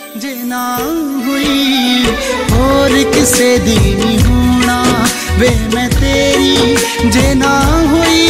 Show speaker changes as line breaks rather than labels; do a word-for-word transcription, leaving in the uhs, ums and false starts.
जे ना हुई और किसे दी होना वे मैं तेरी जे ना हुई